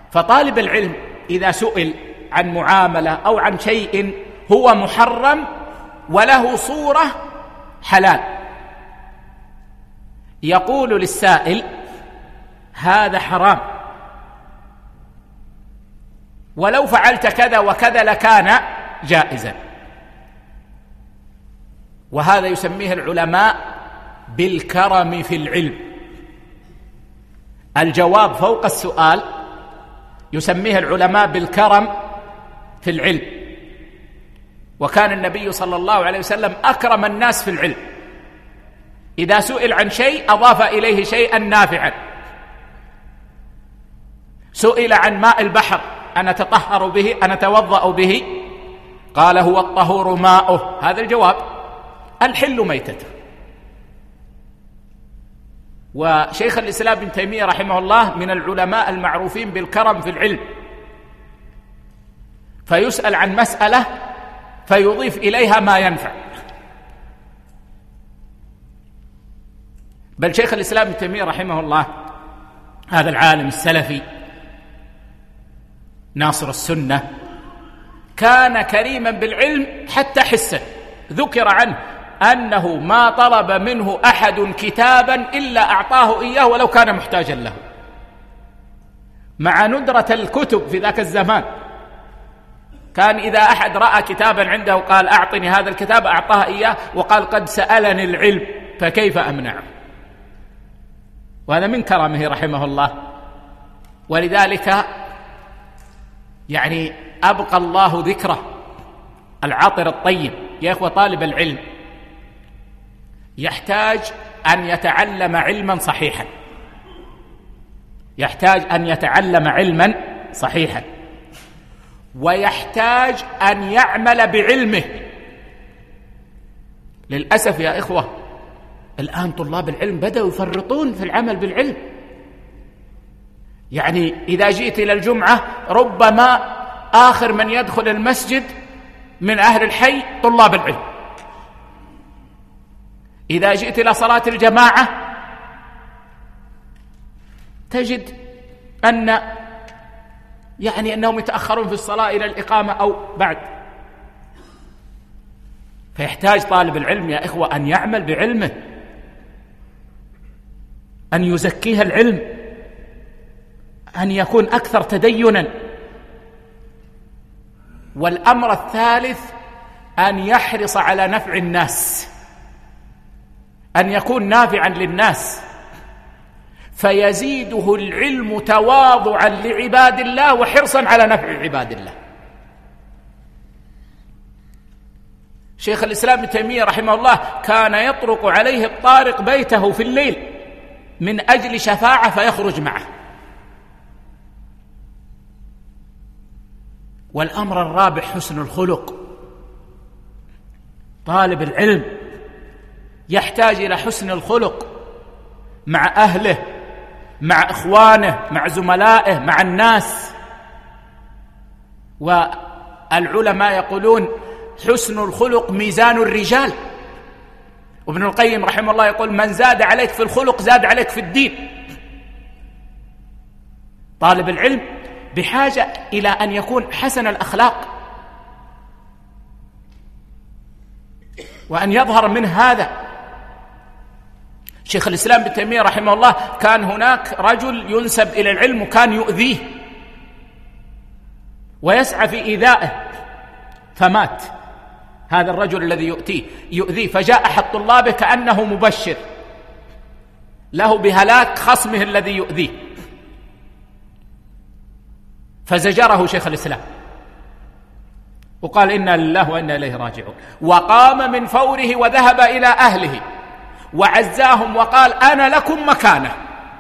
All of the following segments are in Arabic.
فطالب العلم إذا سئل عن معاملة أو عن شيء هو محرم وله صورة حلال، يقول للسائل: هذا حرام، ولو فعلت كذا وكذا لكان جائزا. وهذا يسميه العلماء بالكرم في العلم. الجواب فوق السؤال يسميه العلماء بالكرم في العلم. وكان النبي صلى الله عليه وسلم أكرم الناس في العلم، إذا سئل عن شيء أضاف إليه شيئا نافعا. سئل عن ماء البحر: أنا أتطهر به، أنا أتوضأ به؟ قال: هو الطهور ماؤه. هذا الجواب. الحل ميتته. وشيخ الإسلام ابن تيمية رحمه الله من العلماء المعروفين بالكرم في العلم، فيسأل عن مسألة فيضيف إليها ما ينفع. بل شيخ الإسلام ابن تيمية رحمه الله هذا العالم السلفي ناصر السنة كان كريما بالعلم حتى حسا. ذكر عنه أنه ما طلب منه أحد كتابا إلا أعطاه إياه ولو كان محتاجا له، مع ندرة الكتب في ذاك الزمان. كان إذا أحد رأى كتابا عنده وقال: أعطني هذا الكتاب، أعطاه إياه وقال: قد سألني العلم فكيف أمنعه؟ وهذا من كرمه رحمه الله. ولذلك أبقى الله ذكره العطر الطيب. يا إخوة، طالب العلم يحتاج أن يتعلم علما صحيحا، يحتاج أن يتعلم علما صحيحا، ويحتاج أن يعمل بعلمه. للأسف يا إخوة الآن طلاب العلم بدأوا يفرطون في العمل بالعلم. إذا جئت إلى الجمعة ربما آخر من يدخل المسجد من أهل الحي طلاب العلم. إذا جئت إلى صلاة الجماعة تجد أنهم يتأخرون في الصلاة إلى الإقامة أو بعد. فيحتاج طالب العلم يا إخوة أن يعمل بعلمه، أن يزكيه العلم، أن يكون أكثر تدينا. والأمر الثالث أن يحرص على نفع الناس، أن يكون نافعا للناس، فيزيده العلم تواضعا لعباد الله وحرصا على نفع عباد الله. شيخ الإسلام ابن تيمية رحمه الله كان يطرق عليه الطارق بيته في الليل من أجل شفاعة فيخرج معه. والأمر الرابع حسن الخلق. طالب العلم يحتاج إلى حسن الخلق مع أهله، مع إخوانه، مع زملائه، مع الناس. والعلماء يقولون حسن الخلق ميزان الرجال. وابن القيم رحمه الله يقول: من زاد عليك في الخلق زاد عليك في الدين. طالب العلم بحاجة إلى أن يكون حسن الأخلاق وأن يظهر من هذا. شيخ الإسلام ابن تيمية رحمه الله كان هناك رجل ينسب إلى العلم وكان يؤذيه ويسعى في إيذائه، فمات هذا الرجل الذي يؤذيه. فجاء أحد طلابه كأنه مبشر له بهلاك خصمه الذي يؤذيه، فزجره شيخ الإسلام وقال: إنا لله وإنا إليه راجعون. وقام من فوره وذهب إلى أهله وعزاهم وقال: أنا لكم مكانة،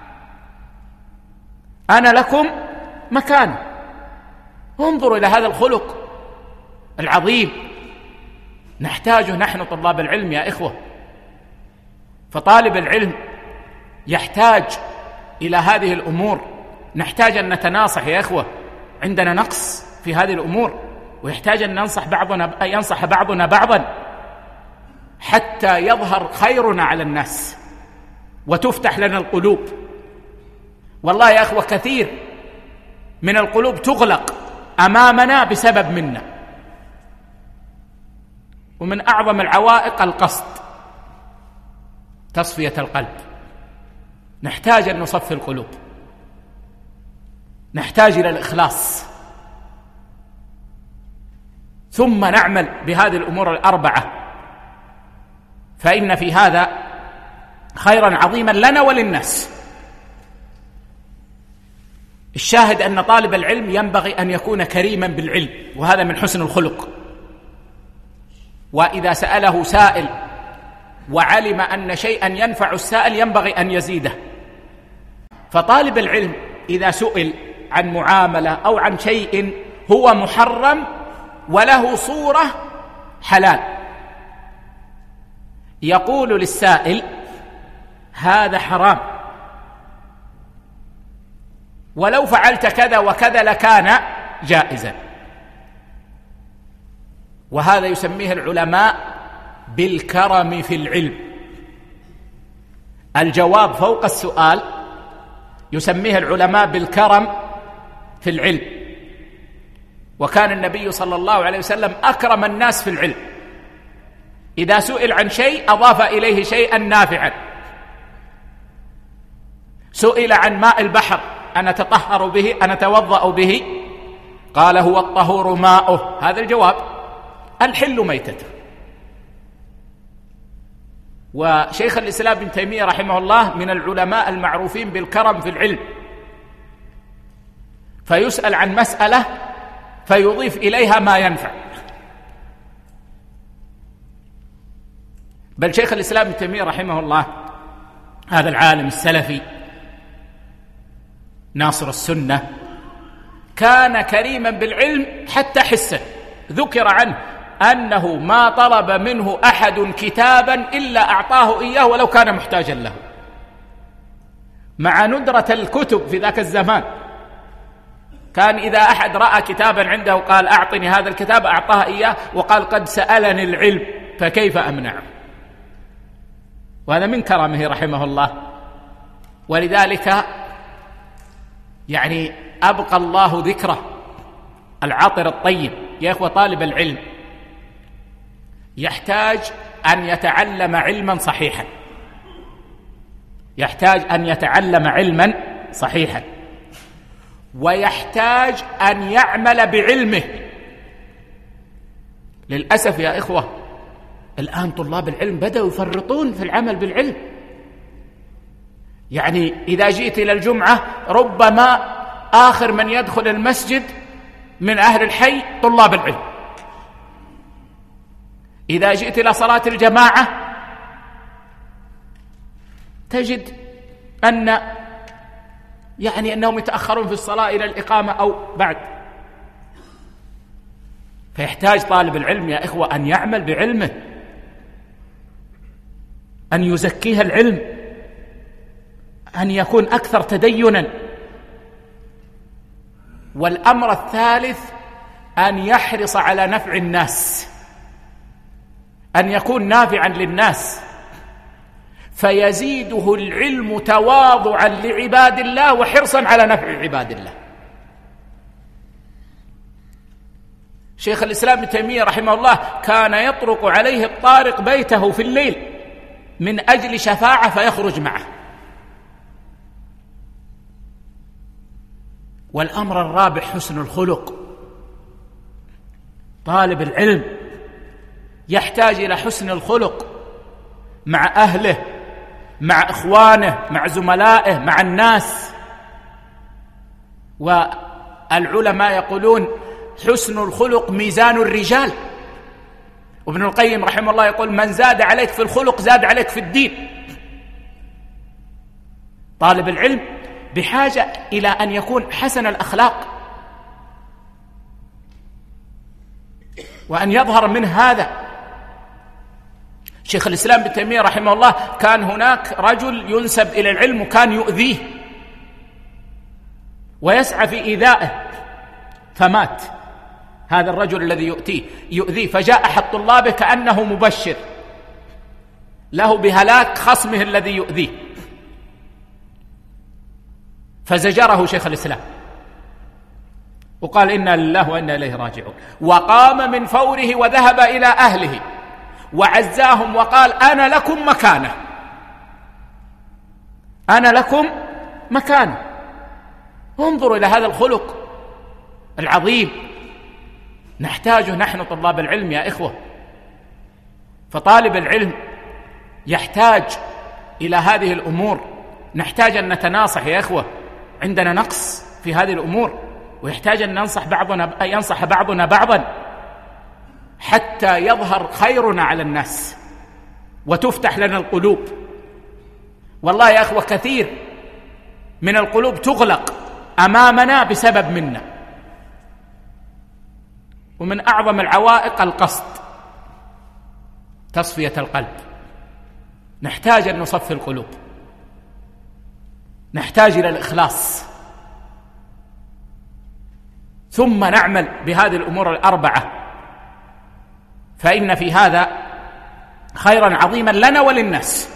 أنا لكم مكانة. انظروا إلى هذا الخلق العظيم نحتاجه نحن طلاب العلم يا إخوة. فطالب العلم يحتاج إلى هذه الأمور. نحتاج أن نتناصح يا إخوة، عندنا نقص في هذه الأمور، ويحتاج أن ينصح بعضنا بعضا حتى يظهر خيرنا على الناس وتفتح لنا القلوب. والله يا أخوة كثير من القلوب تغلق أمامنا بسبب منا. ومن أعظم العوائق القصد، تصفية القلب. نحتاج أن نصفي القلوب، نحتاج إلى الإخلاص، ثم نعمل بهذه الأمور الأربعة، فإن في هذا خيرا عظيما لنا وللناس. الشاهد أن طالب العلم ينبغي أن يكون كريما بالعلم، وهذا من حسن الخلق. وإذا سأله سائل وعلم أن شيئا ينفع السائل ينبغي أن يزيده. فطالب العلم إذا سئل عن معاملة أو عن شيء هو محرم وله صورة حلال، يقول للسائل: هذا حرام، ولو فعلت كذا وكذا لكان جائزا. وهذا يسميه العلماء بالكرم في العلم. الجواب فوق السؤال يسميه العلماء بالكرم في العلم. وكان النبي صلى الله عليه وسلم أكرم الناس في العلم، إذا سئل عن شيء أضاف إليه شيئا نافعا. سئل عن ماء البحر: أنا أتطهر به، أنا أتوضأ به؟ قال: هو الطهور ماؤه. هذا الجواب. الحل ميتته. وشيخ الإسلام ابن تيمية رحمه الله من العلماء المعروفين بالكرم في العلم، فيسأل عن مسألة فيضيف إليها ما ينفع. بل شيخ الإسلام ابن تيمية رحمه الله هذا العالم السلفي ناصر السنة كان كريما بالعلم حتى حسا. ذكر عنه أنه ما طلب منه أحد كتابا إلا أعطاه إياه ولو كان محتاجا له، مع ندرة الكتب في ذاك الزمان. كان إذا أحد رأى كتابا عنده وقال: أعطني هذا الكتاب، أعطاه إياه وقال: قد سألني العلم فكيف أمنعه. وهذا من كرمه رحمه الله. ولذلك أبقى الله ذكره العطر الطيب. يا إخوة، طالب العلم يحتاج أن يتعلم علما صحيحا، يحتاج أن يتعلم علما صحيحا، ويحتاج أن يعمل بعلمه. للأسف يا إخوة الآن طلاب العلم بدأوا يفرطون في العمل بالعلم. إذا جئت إلى الجمعة ربما آخر من يدخل المسجد من أهل الحي طلاب العلم. إذا جئت إلى صلاة الجماعة تجد أنهم يتأخرون في الصلاة إلى الإقامة أو بعد. فيحتاج طالب العلم يا إخوة أن يعمل بعلمه، أن يزكيه العلم، أن يكون أكثر تدينا. والأمر الثالث أن يحرص على نفع الناس، أن يكون نافعا للناس، فيزيده العلم تواضعا لعباد الله وحرصا على نفع عباد الله. شيخ الإسلام ابن تيمية رحمه الله كان يطرق عليه الطارق بيته في الليل من أجل شفاعة فيخرج معه. والأمر الرابع حسن الخلق. طالب العلم يحتاج إلى حسن الخلق مع أهله، مع إخوانه، مع زملائه، مع الناس. والعلماء يقولون حسن الخلق ميزان الرجال. وابن القيم رحمه الله يقول: من زاد عليك في الخلق زاد عليك في الدين. طالب العلم بحاجة إلى أن يكون حسن الأخلاق، وأن يظهر من هذا. شيخ الإسلام ابن تيمية رحمه الله كان هناك رجل ينسب إلى العلم وكان يؤذيه ويسعى في إيذائه، فمات هذا الرجل الذي يؤذيه. فجاء أحد طلابه كأنه مبشر له بهلاك خصمه الذي يؤذيه، فزجره شيخ الإسلام وقال إنا لله وإنا إليه راجعون، وقام من فوره وذهب إلى أهله وعزاهم وقال أنا لكم مكانة، أنا لكم مكانة. انظروا إلى هذا الخلق العظيم، نحتاجه نحن طلاب العلم يا إخوة. فطالب العلم يحتاج إلى هذه الأمور، نحتاج أن نتناصح يا إخوة، عندنا نقص في هذه الأمور، ويحتاج أن ينصح بعضنا بعضا حتى يظهر خيرنا على الناس وتفتح لنا القلوب. والله يا أخوة كثير من القلوب تغلق أمامنا بسبب منا، ومن أعظم العوائق القصد، تصفية القلب. نحتاج أن نصفي القلوب، نحتاج إلى الإخلاص، ثم نعمل بهذه الأمور الأربعة، فإن في هذا خيرا عظيما لنا وللناس.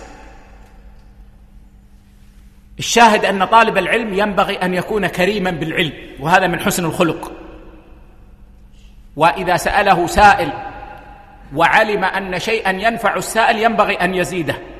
الشاهد أن طالب العلم ينبغي أن يكون كريما بالعلم، وهذا من حسن الخلق. وإذا سأله سائل وعلم أن شيئا ينفع السائل ينبغي أن يزيده،